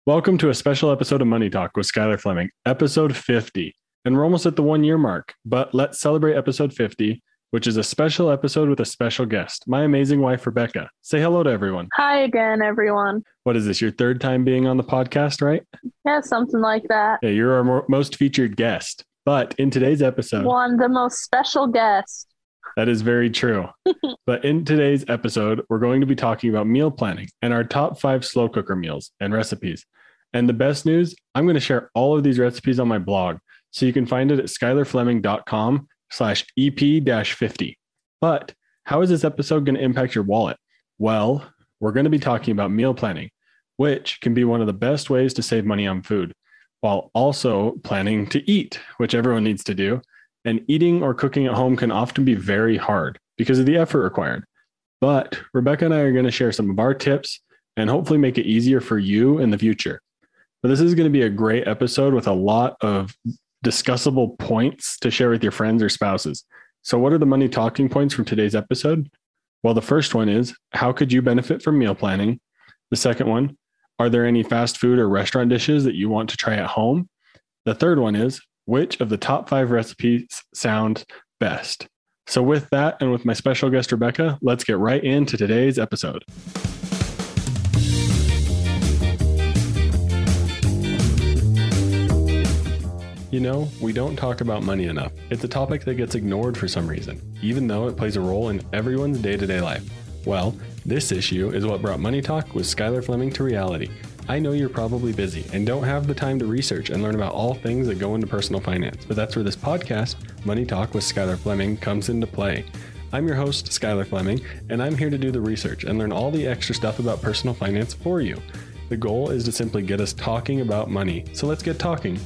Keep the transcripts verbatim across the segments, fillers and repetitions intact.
Welcome to a special episode of Money Talk with Skylar Fleming, episode fifty. And we're almost at the one year mark, but let's celebrate episode fifty, which is a special episode with a special guest, my amazing wife, Rebecca. Say hello to everyone. Hi again, everyone. What is this, your third time being on the podcast, right? Yeah, something like that. Yeah, you're our mo- most featured guest. But in today's episode, One, the most special guest. that is very true. But in today's episode, we're going to be talking about meal planning and our top five slow cooker meals and recipes. And the best news, I'm going to share all of these recipes on my blog. So you can find it at skylarfleming.com slash EP-50. But how is this episode going to impact your wallet? Well, we're going to be talking about meal planning, which can be one of the best ways to save money on food, while also planning to eat, which everyone needs to do. And eating or cooking at home can often be very hard because of the effort required. But Rebecca and I are going to share some of our tips and hopefully make it easier for you in the future. But this is going to be a great episode with a lot of discussable points to share with your friends or spouses. So what are the money talking points from today's episode? Well, the first one is, how could you benefit from meal planning? The second one, are there any fast food or restaurant dishes that you want to try at home? The third one is, which of the top five recipes sound best? So with that, and with my special guest, Rebecca, let's get right into today's episode. You know, we don't talk about money enough. It's a topic that gets ignored for some reason, even though it plays a role in everyone's day-to-day life. Well, this issue is what brought Money Talk with Skylar Fleming to reality. I know you're probably busy and don't have the time to research and learn about all things that go into personal finance, but that's where this podcast, Money Talk with Skylar Fleming, comes into play. I'm your host, Skylar Fleming, and I'm here to do the research and learn all the extra stuff about personal finance for you. The goal is to simply get us talking about money, so let's get talking.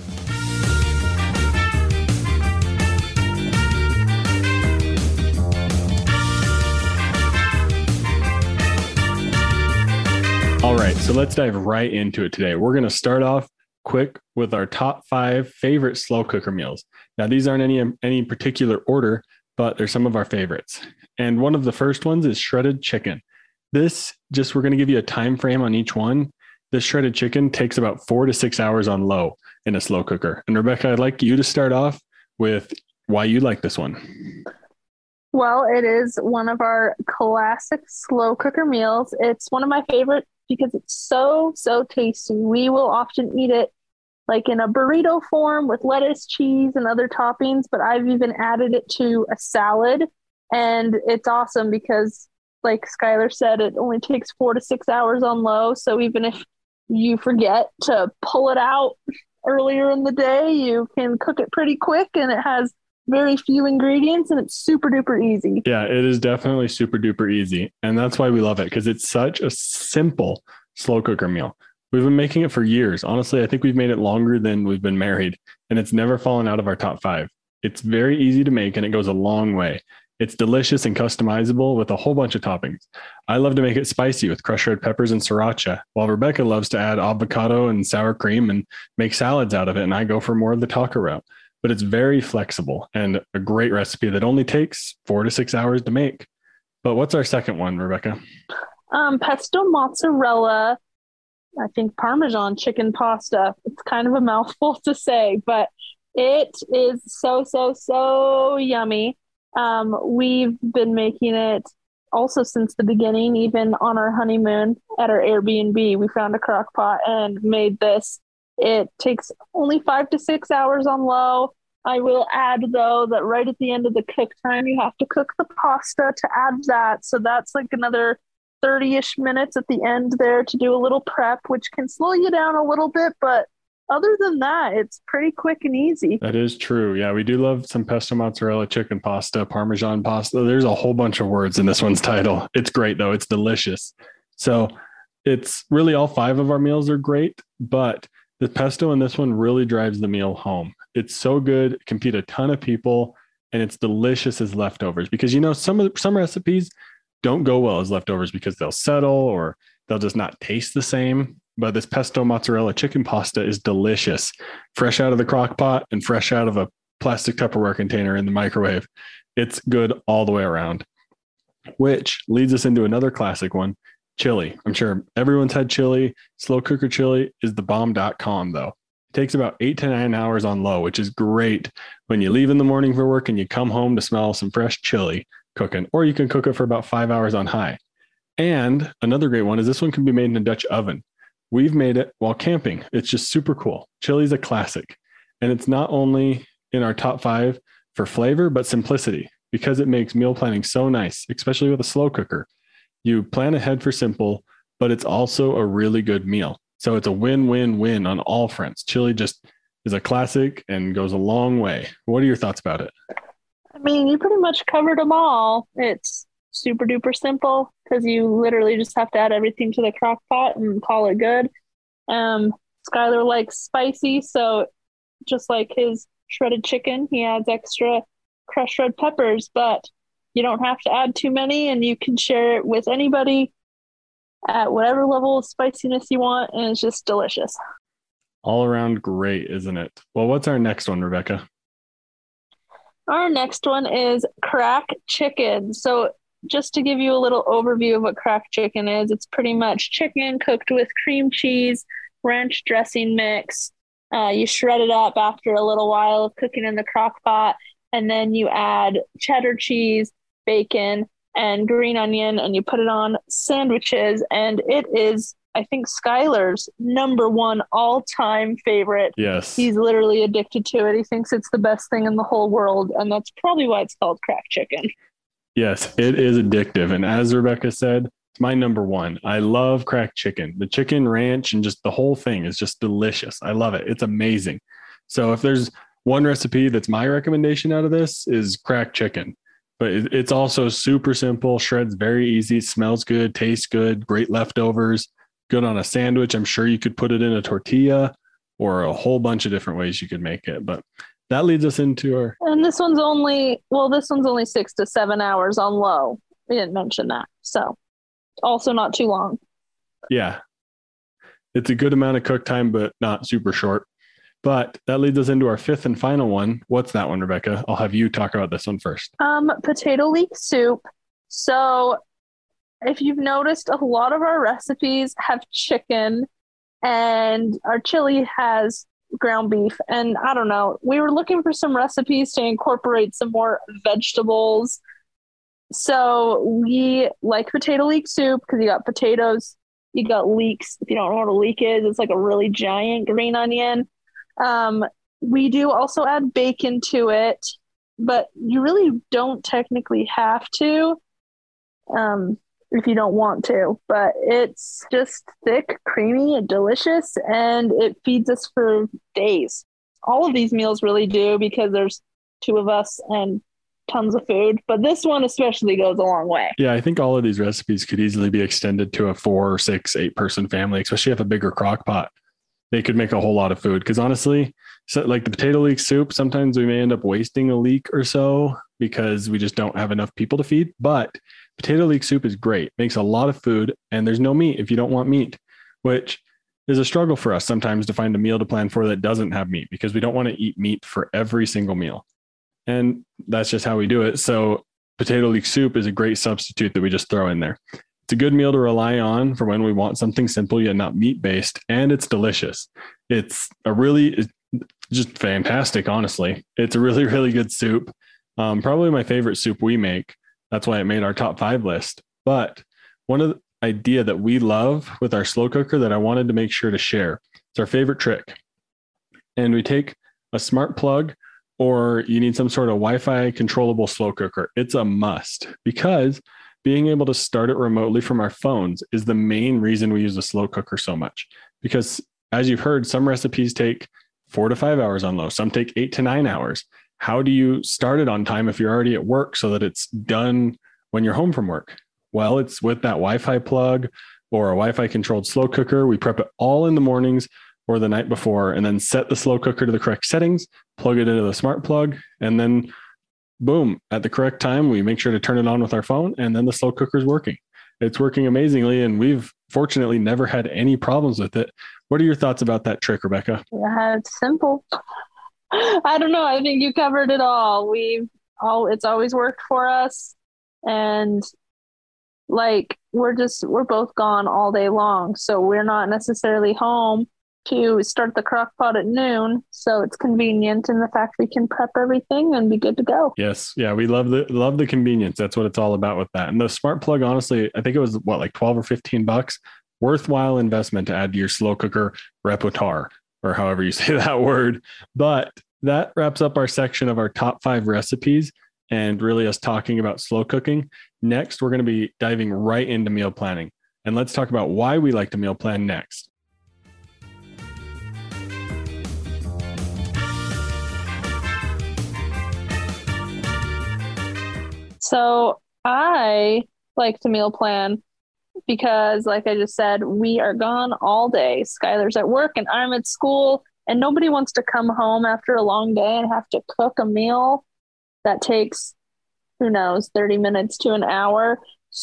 All right, so let's dive right into it today. We're going to start off quick with our top five favorite slow cooker meals. Now, these aren't any any particular order, but they're some of our favorites. And one of the first ones is shredded chicken. This, just we're going to give you a time frame on each one. This shredded chicken takes about four to six hours on low in a slow cooker. And Rebecca, I'd like you to start off with why you like this one. Well, it is one of our classic slow cooker meals. It's one of my favorite because it's so, so tasty. We will often eat it like in a burrito form with lettuce, cheese, and other toppings, but I've even added it to a salad. And it's awesome because, like Skylar said, it only takes four to six hours on low. So even if you forget to pull it out earlier in the day, you can cook it pretty quick, and it has very few ingredients and it's super duper easy. Yeah, it is definitely super duper easy. And that's why we love it, because it's such a simple slow cooker meal. We've been making it for years. Honestly, I think we've made it longer than we've been married, and it's never fallen out of our top five. It's very easy to make and it goes a long way. It's delicious and customizable with a whole bunch of toppings. I love to make it spicy with crushed red peppers and sriracha, while Rebecca loves to add avocado and sour cream and make salads out of it. And I go for more of the taco route. But it's very flexible and a great recipe that only takes four to six hours to make. But what's our second one, Rebecca? Um, pesto mozzarella, I think Parmesan chicken pasta. It's kind of a mouthful to say, but it is so, so, so yummy. Um, we've been making it also since the beginning, even on our honeymoon at our Airbnb. We found a crock pot and made this. It takes only five to six hours on low. I will add, though, that right at the end of the cook time, you have to cook the pasta to add that. So that's like another thirty-ish minutes at the end there to do a little prep, which can slow you down a little bit. But other than that, it's pretty quick and easy. That is true. Yeah, we do love some pesto mozzarella chicken pasta, Parmesan pasta. There's a whole bunch of words in this one's title. It's great, though. It's delicious. So it's really all five of our meals are great, but the pesto in this one really drives the meal home. It's so good, it can feed a ton of people, and it's delicious as leftovers. Because, you know, some of the, some recipes don't go well as leftovers because they'll settle or they'll just not taste the same. But this pesto mozzarella chicken pasta is delicious, fresh out of the crock pot and fresh out of a plastic Tupperware container in the microwave. It's good all the way around, which leads us into another classic one, Chili. I'm sure everyone's had chili. Slow cooker chili is the bomb dot com though. It takes about eight to nine hours on low, which is great when you leave in the morning for work and you come home to smell some fresh chili cooking, or you can cook it for about five hours on high. And another great one is this one can be made in a Dutch oven. We've made it while camping. It's just super cool. Chili's a classic. And it's not only in our top five for flavor, but simplicity, because it makes meal planning so nice, especially with a slow cooker. You plan ahead for simple, but it's also a really good meal. So it's a win-win-win on all fronts. Chili just is a classic and goes a long way. What are your thoughts about it? I mean, you pretty much covered them all. It's super duper simple because you literally just have to add everything to the crock pot and call it good. Um, Skylar likes spicy, so just like his shredded chicken, he adds extra crushed red peppers, but you don't have to add too many, and you can share it with anybody at whatever level of spiciness you want, and it's just delicious. All around great, isn't it? Well, what's our next one, Rebecca? Our next one is crack chicken. So just to give you a little overview of what crack chicken is, it's pretty much chicken cooked with cream cheese, ranch dressing mix. Uh, you shred it up after a little while of cooking in the crock pot, and then you add cheddar cheese, bacon, and green onion, and you put it on sandwiches, and it is, I think, Skylar's number one all-time favorite. Yes. He's literally addicted to it. He thinks it's the best thing in the whole world, and that's probably why it's called crack chicken. Yes, it is addictive. And as Rebecca said, it's my number one. I love cracked chicken. The chicken ranch and just the whole thing is just delicious. I love it. It's amazing. So if there's one recipe that's my recommendation out of this is cracked chicken. But it's also super simple, shreds very easy, smells good, tastes good, great leftovers, good on a sandwich. I'm sure you could put it in a tortilla or a whole bunch of different ways you could make it. But that leads us into our... And this one's only, well, this one's only six to seven hours on low. We didn't mention that. So also not too long. Yeah. It's a good amount of cook time, but not super short. But that leads us into our fifth and final one. What's that one, Rebecca? I'll have you talk about this one first. Um, potato leek soup. So if you've noticed, a lot of our recipes have chicken, and our chili has ground beef. And I don't know, we were looking for some recipes to incorporate some more vegetables. So we like potato leek soup because you got potatoes, you got leeks. If you don't know what a leek is, it's like a really giant green onion. Um, we do also add bacon to it, but you really don't technically have to, um, if you don't want to, but it's just thick, creamy, and delicious, and it feeds us for days. All of these meals really do because there's two of us and tons of food, but this one especially goes a long way. Yeah, I think all of these recipes could easily be extended to a four, six, eight person family, especially if a bigger crock pot. They could make a whole lot of food. Because honestly, so like the potato leek soup, sometimes we may end up wasting a leek or so because we just don't have enough people to feed. But potato leek soup is great, makes a lot of food, and there's no meat if you don't want meat, which is a struggle for us sometimes to find a meal to plan for that doesn't have meat because we don't want to eat meat for every single meal. And that's just how we do it. So potato leek soup is a great substitute that we just throw in there. It's a good meal to rely on for when we want something simple yet not meat-based, and it's delicious. It's a really it's just fantastic, honestly. It's a really, really good soup. Um, probably my favorite soup we make. That's why it made our top five list. But one of the idea that we love with our slow cooker that I wanted to make sure to share, it's our favorite trick. And we take a smart plug, or you need some sort of Wi-Fi controllable slow cooker. It's a must because being able to start it remotely from our phones is the main reason we use a slow cooker so much. Because as you've heard, some recipes take four to five hours on low. Some take eight to nine hours. How do you start it on time if you're already at work so that it's done when you're home from work? Well, it's with that Wi-Fi plug or a Wi-Fi controlled slow cooker. We prep it all in the mornings or the night before, and then set the slow cooker to the correct settings, plug it into the smart plug, and then boom, at the correct time, we make sure to turn it on with our phone, and then the slow cooker is working. It's working amazingly, and we've fortunately never had any problems with it. What are your thoughts about that trick, Rebecca? Yeah, it's simple. I don't know. I think you covered it all. We've all, it's always worked for us, and like we're just we're both gone all day long, so we're not necessarily home to start the crock pot at noon. So it's convenient in the fact we can prep everything and be good to go. Yes. Yeah. We love the love the convenience. That's what it's all about with that. And the smart plug, honestly, I think it was what, like twelve or fifteen bucks. Worthwhile investment to add to your slow cooker repertoire, or however you say that word. But that wraps up our section of our top five recipes and really us talking about slow cooking. Next, we're going to be diving right into meal planning. And let's talk about why we like to meal plan next. So I like to meal plan because, like I just said, we are gone all day. Skylar's at work and I'm at school, and nobody wants to come home after a long day and have to cook a meal that takes, who knows, thirty minutes to an hour.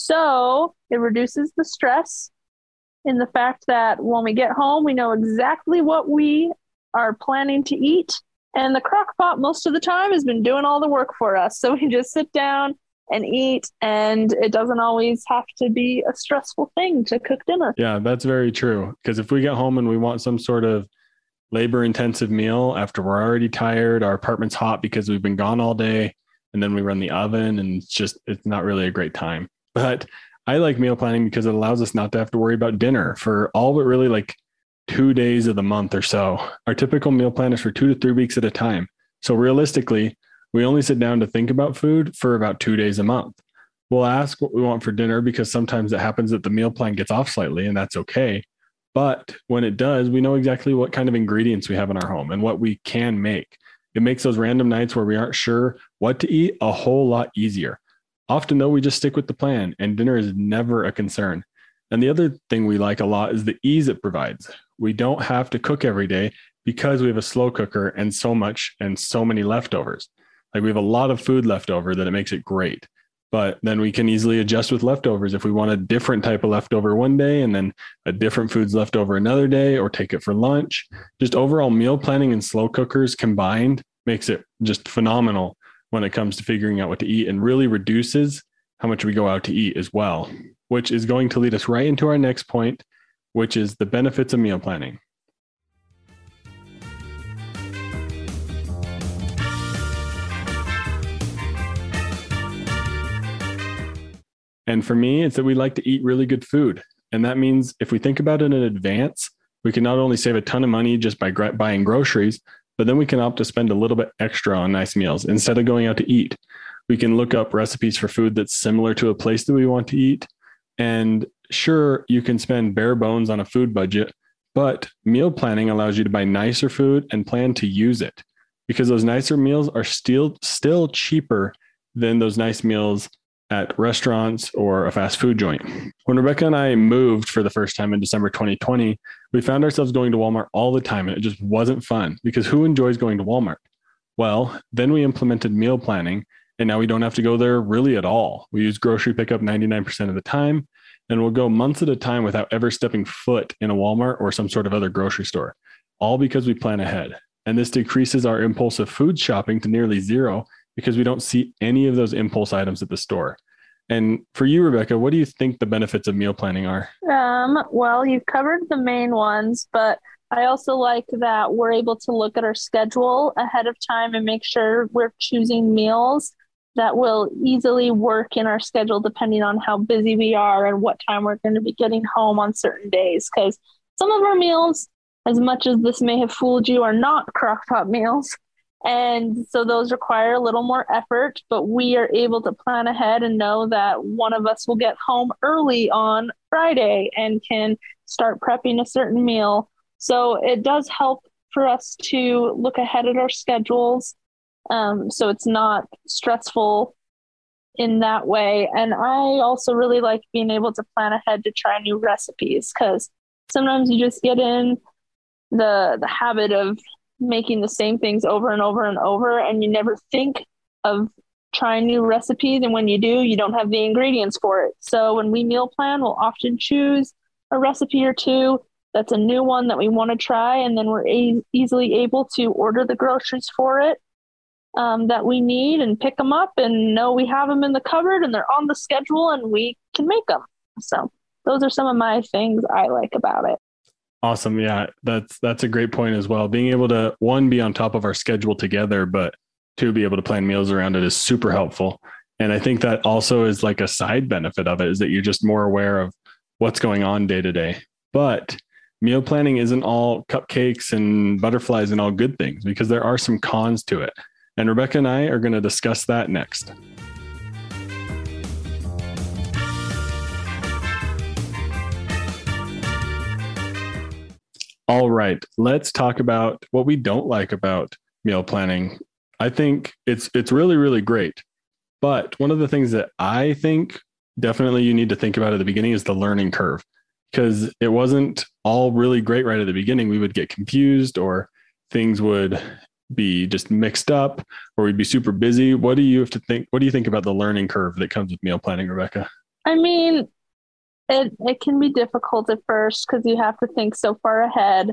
So it reduces the stress in the fact that when we get home, we know exactly what we are planning to eat. And the crock pot, most of the time, has been doing all the work for us. So we just sit down and eat, and it doesn't always have to be a stressful thing to cook dinner. Yeah, that's very true. Because if we get home and we want some sort of labor intensive meal after we're already tired, our apartment's hot because we've been gone all day, and then we run the oven, and it's just, it's not really a great time. But I like meal planning because it allows us not to have to worry about dinner for all but really like two days of the month or so. Our typical meal plan is for two to three weeks at a time. So realistically, we only sit down to think about food for about two days a month. We'll ask what we want for dinner because sometimes it happens that the meal plan gets off slightly, and that's okay. But when it does, we know exactly what kind of ingredients we have in our home and what we can make. It makes those random nights where we aren't sure what to eat a whole lot easier. Often, though, we just stick with the plan, and dinner is never a concern. And the other thing we like a lot is the ease it provides. We don't have to cook every day because we have a slow cooker and so much and so many leftovers. Like, we have a lot of food left over that it makes it great. But then we can easily adjust with leftovers if we want a different type of leftover one day and then a different food's left over another day, or take it for lunch. Just overall meal planning and slow cookers combined makes it just phenomenal when it comes to figuring out what to eat, and really reduces how much we go out to eat as well, which is going to lead us right into our next point, which is the benefits of meal planning. And for me, it's that we like to eat really good food. And that means if we think about it in advance, we can not only save a ton of money just by gra- buying groceries, but then we can opt to spend a little bit extra on nice meals instead of going out to eat. We can look up recipes for food that's similar to a place that we want to eat. And sure, you can spend bare bones on a food budget, but meal planning allows you to buy nicer food and plan to use it, because those nicer meals are still still cheaper than those nice meals at restaurants or a fast food joint. When Rebecca and I moved for the first time in December twenty twenty, we found ourselves going to Walmart all the time, and it just wasn't fun, because who enjoys going to Walmart? Well, then we implemented meal planning, and now we don't have to go there really at all. We use grocery pickup ninety-nine percent of the time, and we'll go months at a time without ever stepping foot in a Walmart or some sort of other grocery store, all because we plan ahead. And this decreases our impulsive food shopping to nearly zero, because we don't see any of those impulse items at the store. And for you, Rebecca, what do you think the benefits of meal planning are? Um, well, you've covered the main ones, but I also like that we're able to look at our schedule ahead of time and make sure we're choosing meals that will easily work in our schedule depending on how busy we are and what time we're going to be getting home on certain days. Because some of our meals, as much as this may have fooled you, are not crock-pot meals. And so those require a little more effort, but we are able to plan ahead and know that one of us will get home early on Friday and can start prepping a certain meal. So it does help for us to look ahead at our schedules. Um, so it's not stressful in that way. And I also really like being able to plan ahead to try new recipes, because sometimes you just get in the the habit of making the same things over and over and over, and you never think of trying new recipes. And when you do, you don't have the ingredients for it. So when we meal plan, we'll often choose a recipe or two that's a new one that we want to try, and then we're a- easily able to order the groceries for it um, that we need and pick them up and know we have them in the cupboard and they're on the schedule, and we can make them. So those are some of my things I like about it. Awesome. Yeah, that's that's a great point as well. Being able to, one, be on top of our schedule together, but two, be able to plan meals around it is super helpful. And I think that also is like a side benefit of it, is that you're just more aware of what's going on day to day. But meal planning isn't all cupcakes and butterflies and all good things, because there are some cons to it. And Rebecca and I are going to discuss that next. All right, let's talk about what we don't like about meal planning. I think it's it's really, really great. But one of the things that I think definitely you need to think about at the beginning is the learning curve, because it wasn't all really great right at the beginning. We would get confused, or things would be just mixed up, or we'd be super busy. What do you have to think? What do you think about the learning curve that comes with meal planning, Rebecca? I mean, It it can be difficult at first because you have to think so far ahead.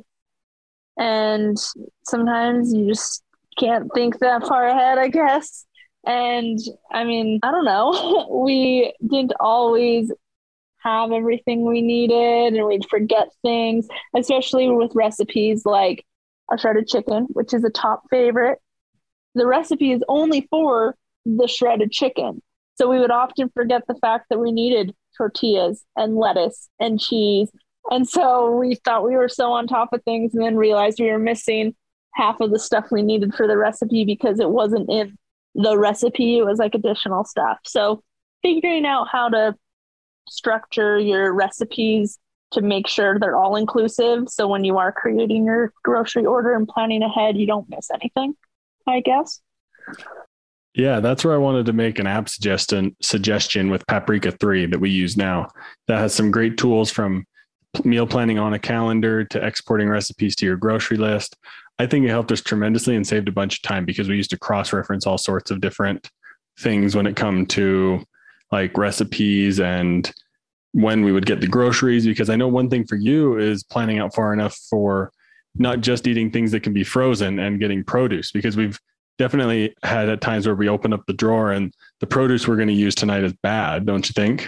And sometimes you just can't think that far ahead, I guess. And I mean, I don't know. We didn't always have everything we needed, and we'd forget things, especially with recipes like our shredded chicken, which is a top favorite. The recipe is only for the shredded chicken. So we would often forget the fact that we needed tortillas and lettuce and cheese. And so we thought we were so on top of things, and then realized we were missing half of the stuff we needed for the recipe because it wasn't in the recipe. It was like additional stuff. So figuring out how to structure your recipes to make sure they're all inclusive. So when you are creating your grocery order and planning ahead, you don't miss anything, I guess. Yeah, that's where I wanted to make an app suggestion suggestion with Paprika three that we use now, that has some great tools, from meal planning on a calendar to exporting recipes to your grocery list. I think it helped us tremendously and saved a bunch of time, because we used to cross-reference all sorts of different things when it come to like recipes and when we would get the groceries. Because I know one thing for you is planning out far enough for not just eating things that can be frozen and getting produce, because we've definitely had at times where we open up the drawer and the produce we're going to use tonight is bad, don't you think?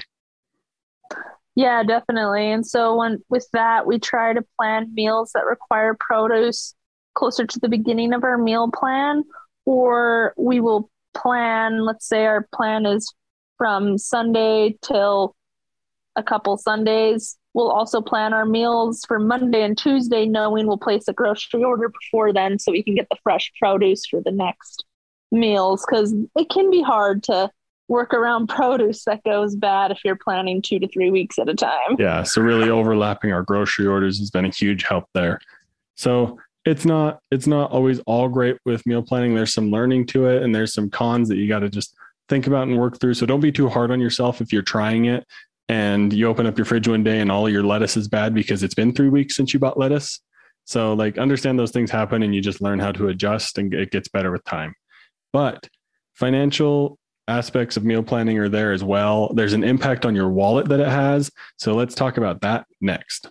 Yeah, definitely. And so when with that, we try to plan meals that require produce closer to the beginning of our meal plan, or we will plan, let's say our plan is from Sunday till a couple Sundays. We'll also plan our meals for Monday and Tuesday, knowing we'll place a grocery order before then so we can get the fresh produce for the next meals, because it can be hard to work around produce that goes bad if you're planning two to three weeks at a time. Yeah, so really overlapping our grocery orders has been a huge help there. So it's not it's not always all great with meal planning. There's some learning to it, and there's some cons that you got to just think about and work through. So don't be too hard on yourself if you're trying it and you open up your fridge one day and all your lettuce is bad because it's been three weeks since you bought lettuce. So like, understand those things happen, and you just learn how to adjust, and it gets better with time. But financial aspects of meal planning are there as well. There's an impact on your wallet that it has. So let's talk about that next.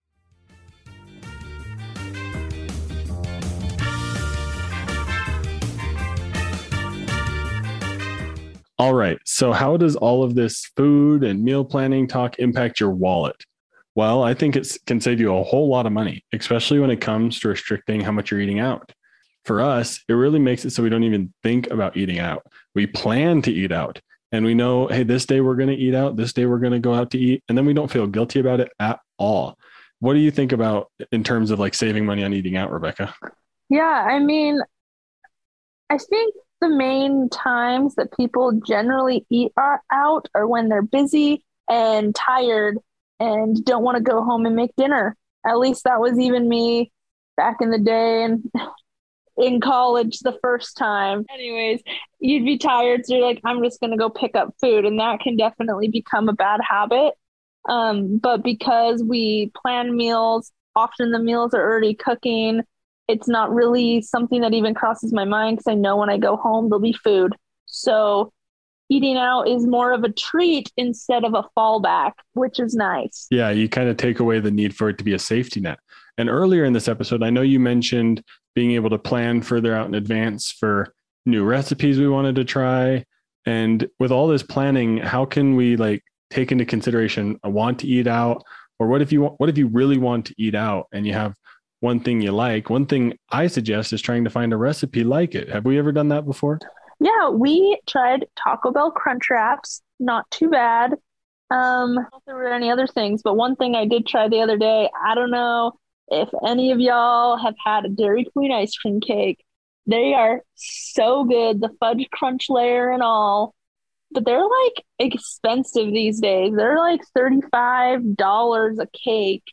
All right. So how does all of this food and meal planning talk impact your wallet? Well, I think it can save you a whole lot of money, especially when it comes to restricting how much you're eating out. For us, it really makes it so we don't even think about eating out. We plan to eat out, and we know, hey, this day we're going to eat out, this day we're going to go out to eat, and then we don't feel guilty about it at all. What do you think about in terms of like saving money on eating out, Rebecca? Yeah, I mean, I think the main times that people generally eat are out are when they're busy and tired and don't want to go home and make dinner. At least that was even me back in the day and in college the first time. Anyways, you'd be tired, so you're like, I'm just going to go pick up food. And that can definitely become a bad habit. Um, but because we plan meals, often the meals are already cooking. It's not really something that even crosses my mind, because I know when I go home, there'll be food. So eating out is more of a treat instead of a fallback, which is nice. Yeah, you kind of take away the need for it to be a safety net. And earlier in this episode, I know you mentioned being able to plan further out in advance for new recipes we wanted to try. And with all this planning, how can we like take into consideration a want to eat out, or what if you what if you really want to eat out and you have one thing you like? One thing I suggest is trying to find a recipe like it. Have we ever done that before? Yeah, we tried Taco Bell Crunch Wraps. Not too bad. Um, I don't know if there were any other things, but one thing I did try the other day, I don't know if any of y'all have had a Dairy Queen ice cream cake. They are so good, the fudge crunch layer and all, but they're like expensive these days. They're like thirty-five dollars a cake.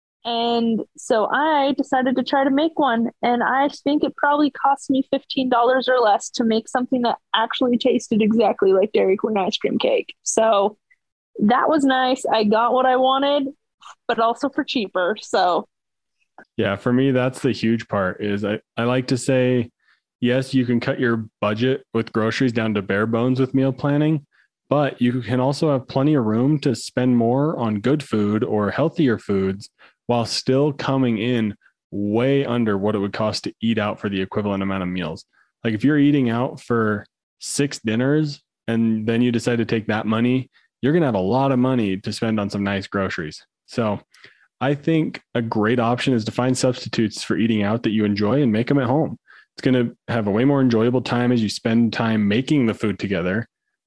And so I decided to try to make one, and I think it probably cost me fifteen dollars or less to make something that actually tasted exactly like Dairy Queen ice cream cake. So that was nice. I got what I wanted, but also for cheaper. So yeah, for me, that's the huge part is I, I like to say, yes, you can cut your budget with groceries down to bare bones with meal planning, but you can also have plenty of room to spend more on good food or healthier foods while still coming in way under what it would cost to eat out for the equivalent amount of meals. Like if you're eating out for six dinners and then you decide to take that money, you're going to have a lot of money to spend on some nice groceries. So I think a great option is to find substitutes for eating out that you enjoy and make them at home. It's going to have a way more enjoyable time as you spend time making the food together,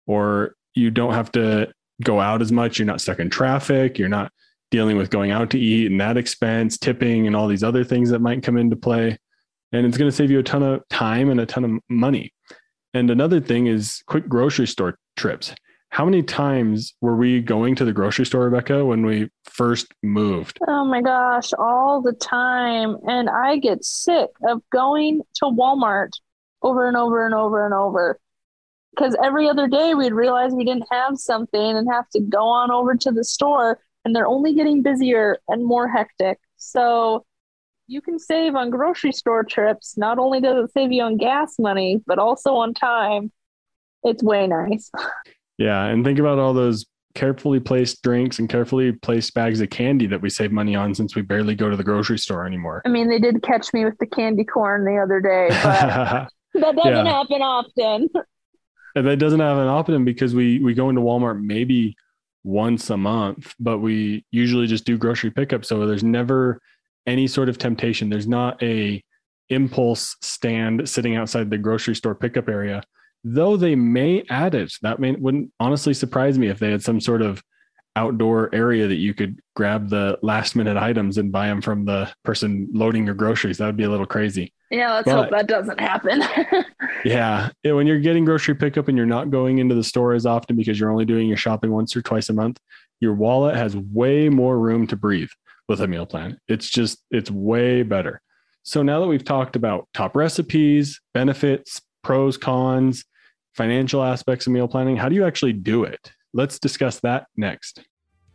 or you don't have to go out as much. You're not stuck in traffic. You're not dealing with going out to eat and that expense, tipping, and all these other things that might come into play. And it's going to save you a ton of time and a ton of money. And another thing is quick grocery store trips. How many times were we going to the grocery store, Rebecca, when we first moved? oh my gosh, all the time. And I get sick of going to Walmart over and over and over and over. Because every other day we'd realize we didn't have something and have to go on over to the store, and they're only getting busier and more hectic. So you can save on grocery store trips. Not only does it save you on gas money, but also on time. It's way nice. Yeah. And think about all those carefully placed drinks and carefully placed bags of candy that we save money on since we barely go to the grocery store anymore. I mean, they did catch me with the candy corn the other day, but that doesn't Yeah. happen often. And that doesn't have an option because we we go into Walmart maybe once a month, but we usually just do grocery pickup. So there's never any sort of temptation. There's not a impulse stand sitting outside the grocery store pickup area, though they may add it. That may, wouldn't honestly surprise me if they had some sort of outdoor area that you could grab the last minute items and buy them from the person loading your groceries. That would be a little crazy. Yeah, let's But- hope that doesn't happen. Yeah. Yeah, when you're getting grocery pickup and you're not going into the store as often because you're only doing your shopping once or twice a month, your wallet has way more room to breathe with a meal plan. It's just, it's way better. So now that we've talked about top recipes, benefits, pros, cons, financial aspects of meal planning, how do you actually do it? Let's discuss that next.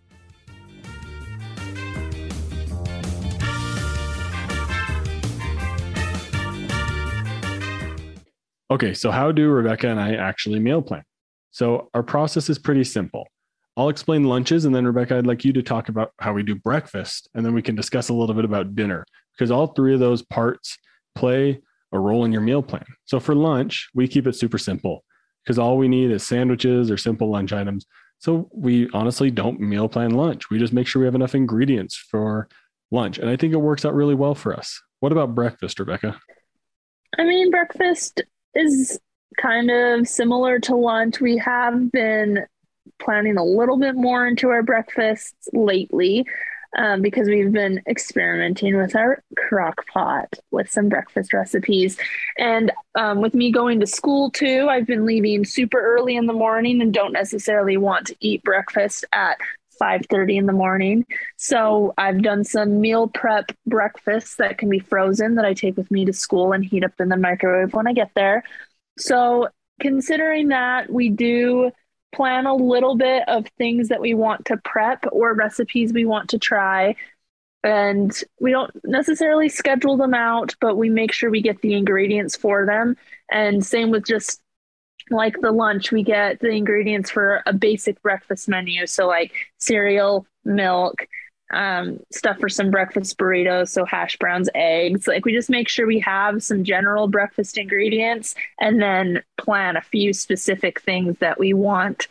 Okay, so how do Rebecca and I actually meal plan? So our process is pretty simple. I'll explain lunches, and then Rebecca, I'd like you to talk about how we do breakfast, and then we can discuss a little bit about dinner, because all three of those parts play a role in your meal plan. So for lunch, we keep it super simple because all we need is sandwiches or simple lunch items. So we honestly don't meal plan lunch. We just make sure we have enough ingredients for lunch. And I think it works out really well for us. What about breakfast, Rebecca? I mean, breakfast is kind of similar to lunch. We have been planning a little bit more into our breakfasts lately um, because we've been experimenting with our crock pot with some breakfast recipes. And um, with me going to school too, I've been leaving super early in the morning and don't necessarily want to eat breakfast at five thirty in the morning. So I've done some meal prep breakfasts that can be frozen that I take with me to school and heat up in the microwave when I get there. So considering that, we do plan a little bit of things that we want to prep or recipes we want to try. And we don't necessarily schedule them out, but we make sure we get the ingredients for them. And same with just like the lunch, we get the ingredients for a basic breakfast menu. So like cereal, milk, um, stuff for some breakfast burritos. So hash browns, eggs, like we just make sure we have some general breakfast ingredients and then plan a few specific things that we want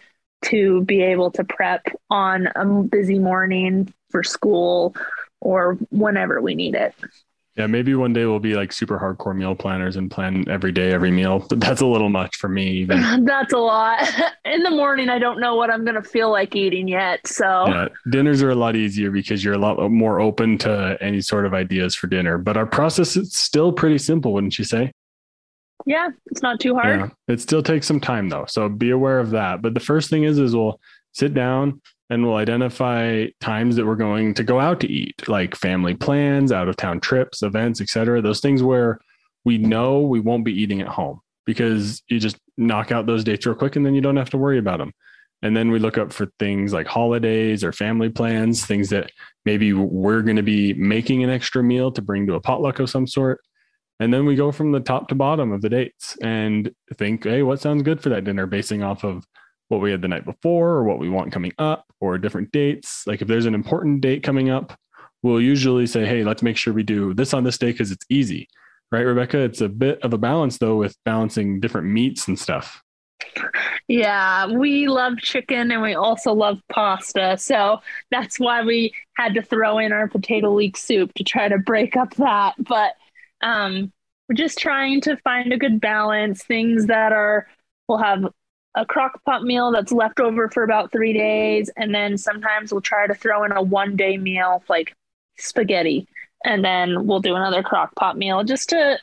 to be able to prep on a busy morning for school or whenever we need it. Yeah, maybe one day we'll be like super hardcore meal planners and plan every day, every meal. But that's a little much for me even. That's a lot. In the morning, I don't know what I'm going to feel like eating yet. So yeah, dinners are a lot easier because you're a lot more open to any sort of ideas for dinner. But our process is still pretty simple, wouldn't you say? Yeah, it's not too hard. Yeah, it still takes some time though. So be aware of that. But the first thing is, is we'll sit down and we'll identify times that we're going to go out to eat, like family plans, out of town trips, events, et cetera. Those things where we know we won't be eating at home because you just knock out those dates real quick and then you don't have to worry about them. And then we look up for things like holidays or family plans, things that maybe we're going to be making an extra meal to bring to a potluck of some sort. And then we go from the top to bottom of the dates and think, hey, what sounds good for that dinner basing off of what we had the night before or what we want coming up or different dates. Like if there's an important date coming up, we'll usually say, hey, let's make sure we do this on this day because it's easy. Right, Rebecca? It's a bit of a balance though with balancing different meats and stuff. Yeah, we love chicken and we also love pasta. So that's why we had to throw in our potato leek soup to try to break up that. But um, we're just trying to find a good balance, things that are, we'll have a crock pot meal that's left over for about three days. And then sometimes we'll try to throw in a one day meal like spaghetti. And then we'll do another crock pot meal just to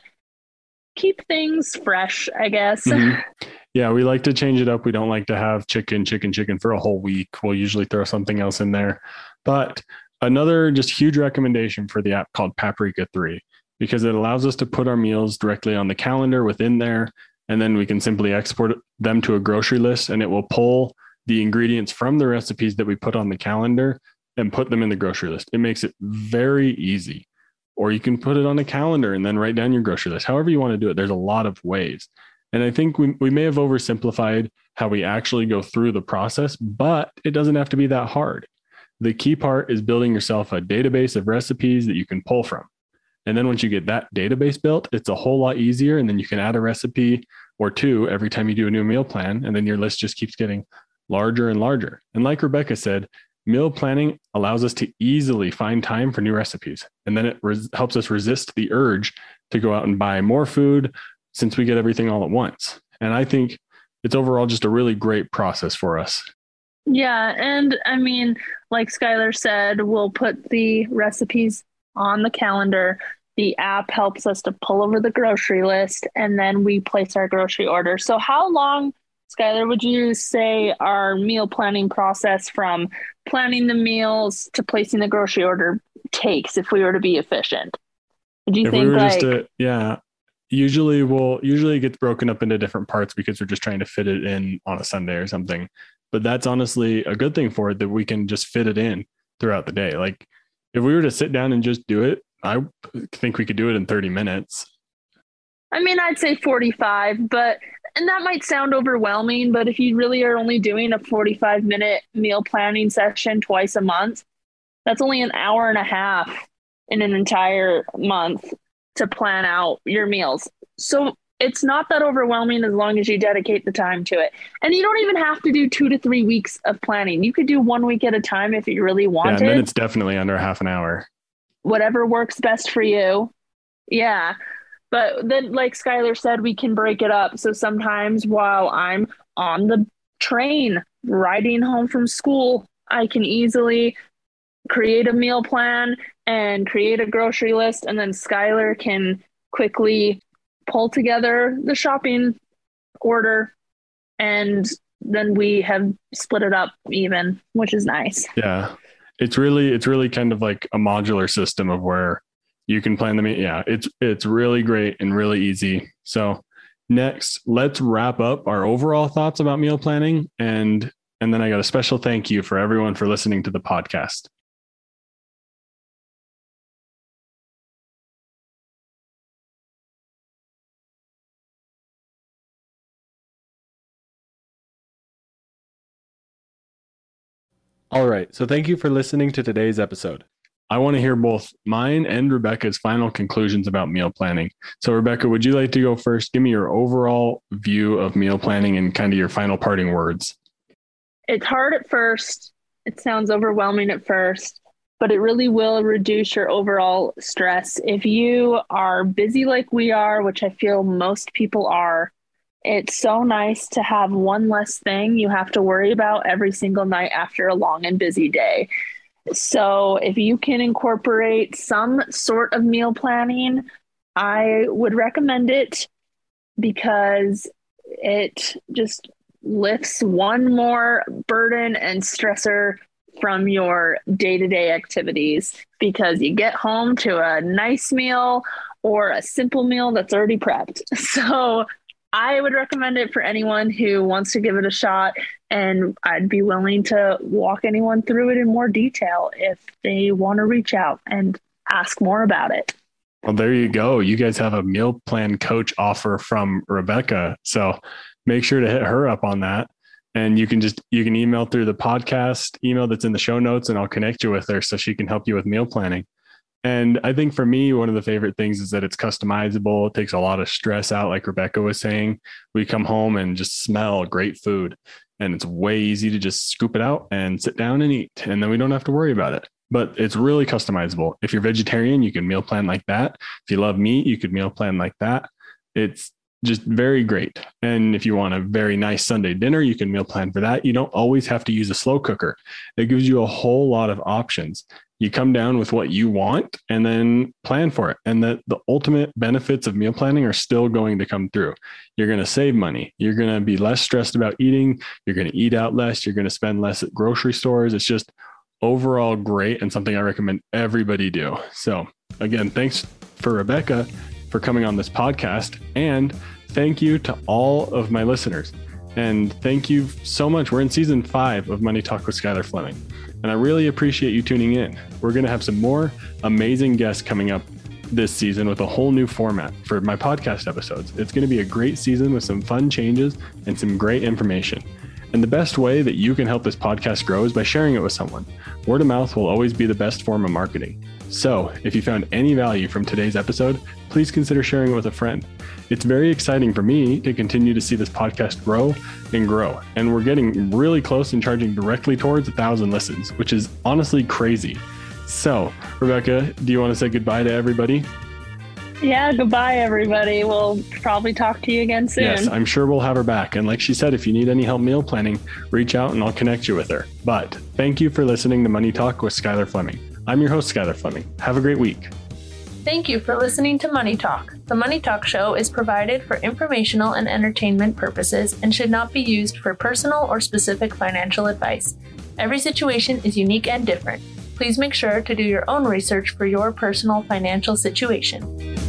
keep things fresh, I guess. Mm-hmm. Yeah, we like to change it up. We don't like to have chicken, chicken, chicken for a whole week. We'll usually throw something else in there. But another just huge recommendation for the app called Paprika three, because it allows us to put our meals directly on the calendar within there. And then we can simply export them to a grocery list and it will pull the ingredients from the recipes that we put on the calendar and put them in the grocery list. It makes it very easy. Or you can put it on a calendar and then write down your grocery list. However you want to do it, there's a lot of ways. And I think we, we may have oversimplified how we actually go through the process, but it doesn't have to be that hard. The key part is building yourself a database of recipes that you can pull from. And then once you get that database built, it's a whole lot easier. And then you can add a recipe or two every time you do a new meal plan. And then your list just keeps getting larger and larger. And like Rebecca said, meal planning allows us to easily find time for new recipes. And then it res- helps us resist the urge to go out and buy more food since we get everything all at once. And I think it's overall just a really great process for us. Yeah. And I mean, like Skylar said, we'll put the recipes on the calendar. The app helps us to pull over the grocery list and then we place our grocery order. So how long, Skylar, would you say our meal planning process from planning the meals to placing the grocery order takes if we were to be efficient? Do you if think we were like, just to, yeah, usually we'll, usually it gets broken up into different parts because we're just trying to fit it in on a Sunday or something. But that's honestly a good thing for it that we can just fit it in throughout the day. Like if we were to sit down and just do it, I think we could do it in thirty minutes. I mean, I'd say forty-five, but, and that might sound overwhelming, but if you really are only doing a forty-five minute meal planning session twice a month, that's only an hour and a half in an entire month to plan out your meals. So it's not that overwhelming as long as you dedicate the time to it. And you don't even have to do two to three weeks of planning. You could do one week at a time if you really wanted. Yeah, and then it's definitely under half an hour. Whatever works best for you. Yeah. But then, like Skylar said, we can break it up. So sometimes while I'm on the train riding home from school, I can easily create a meal plan and create a grocery list. And then Skylar can quickly pull together the shopping order. And then we have split it up even, which is nice. Yeah. It's really, it's really kind of like a modular system of where you can plan them. Yeah, it's it's really great and really easy. So next, let's wrap up our overall thoughts about meal planning. And, and then I got a special thank you for everyone for listening to the podcast. All right, so thank you for listening to today's episode. I want to hear both mine and Rebecca's final conclusions about meal planning. So Rebecca, would you like to go first? Give me your overall view of meal planning and kind of your final parting words. It's hard at first. It sounds overwhelming at first, but it really will reduce your overall stress. If you are busy like we are, which I feel most people are, it's so nice to have one less thing you have to worry about every single night after a long and busy day. So if you can incorporate some sort of meal planning, I would recommend it because it just lifts one more burden and stressor from your day-to-day activities because you get home to a nice meal or a simple meal that's already prepped. So I would recommend it for anyone who wants to give it a shot, and I'd be willing to walk anyone through it in more detail if they want to reach out and ask more about it. Well, there you go. You guys have a meal plan coach offer from Rebecca. So make sure to hit her up on that. And you can just, you can email through the podcast email that's in the show notes, and I'll connect you with her so she can help you with meal planning. And I think for me, one of the favorite things is that it's customizable. It takes a lot of stress out. Like Rebecca was saying, we come home and just smell great food, and it's way easy to just scoop it out and sit down and eat. And then we don't have to worry about it, but it's really customizable. If you're vegetarian, you can meal plan like that. If you love meat, you could meal plan like that. It's just very great. And if you want a very nice Sunday dinner, you can meal plan for that. You don't always have to use a slow cooker. It gives you a whole lot of options. You come down with what you want and then plan for it. And that the ultimate benefits of meal planning are still going to come through. You're going to save money. You're going to be less stressed about eating. You're going to eat out less. You're going to spend less at grocery stores. It's just overall great and something I recommend everybody do. So again, thanks for Rebecca for coming on this podcast. And thank you to all of my listeners. And thank you so much. We're in season five of Money Talk with Skylar Fleming. And I really appreciate you tuning in. We're going to have some more amazing guests coming up this season with a whole new format for my podcast episodes. It's going to be a great season with some fun changes and some great information. And the best way that you can help this podcast grow is by sharing it with someone. Word of mouth will always be the best form of marketing. So if you found any value from today's episode, please consider sharing it with a friend. It's very exciting for me to continue to see this podcast grow and grow. And we're getting really close and charging directly towards a thousand listens, which is honestly crazy. So Rebecca, do you want to say goodbye to everybody? Yeah, goodbye, everybody. We'll probably talk to you again soon. Yes, I'm sure we'll have her back. And like she said, if you need any help meal planning, reach out and I'll connect you with her. But thank you for listening to Money Talk with Skylar Fleming. I'm your host, Skylar Fleming. Have a great week. Thank you for listening to Money Talk. The Money Talk show is provided for informational and entertainment purposes and should not be used for personal or specific financial advice. Every situation is unique and different. Please make sure to do your own research for your personal financial situation.